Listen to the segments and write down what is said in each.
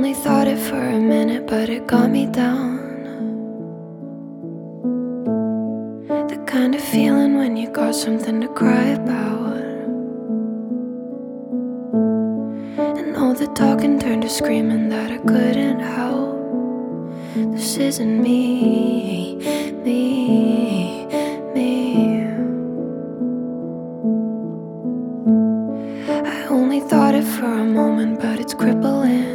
only thought it for a minute, but it got me down. The kind of feeling when you got something to cry about, and all the talking turned to screaming that I couldn't help. This isn't me, me, me. I only thought it for a moment, but it's crippling.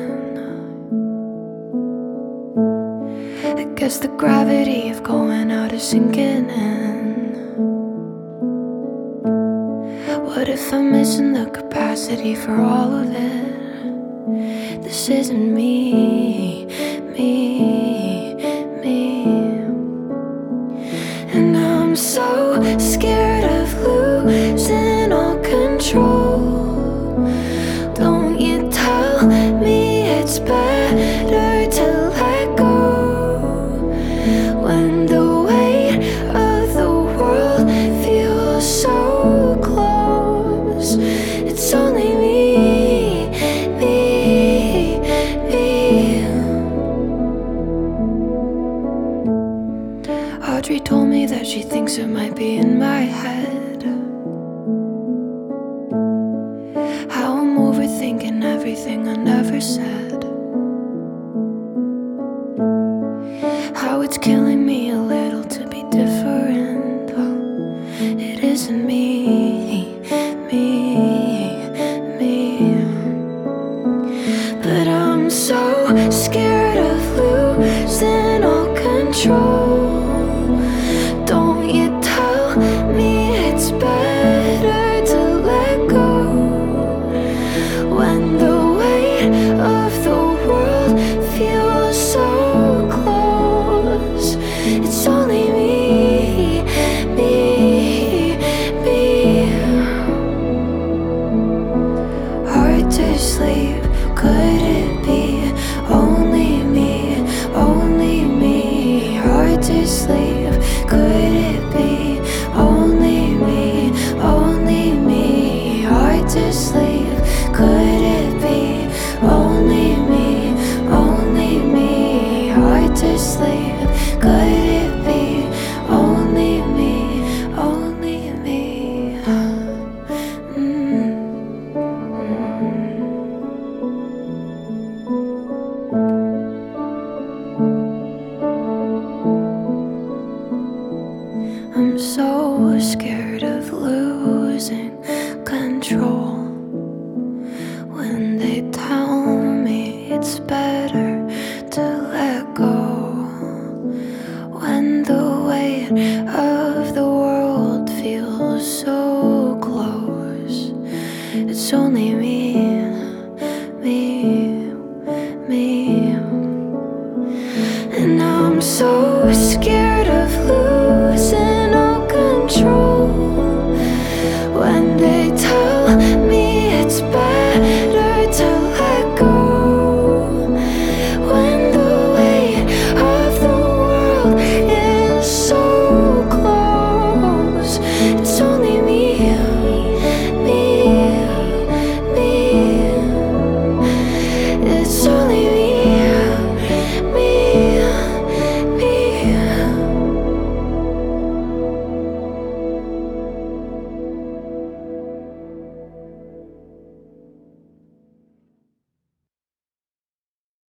I guess the gravity of going out is sinking in. What if I'm missing the capacity for all of it? This isn't me, me, me. And I'm so scared of losing all control. Don't you tell me it's better to let go, when the weight of the world feels so close. It's only me, me, me. Audrey told me that she thinks it might be in my head, how I'm overthinking everything I never said, how it's killing me a little to be different. Oh, it isn't me, me, me. But I'm so scared of losing all control. Don't you tell me it's better to let go, when the weight of the world feels so close. It's only me, me, me. Hard to sleep, could it be only me, only me? Hard to sleep, could it be only me, only me? Hard to sleep, could it be only me, only me? Hard to sleep, could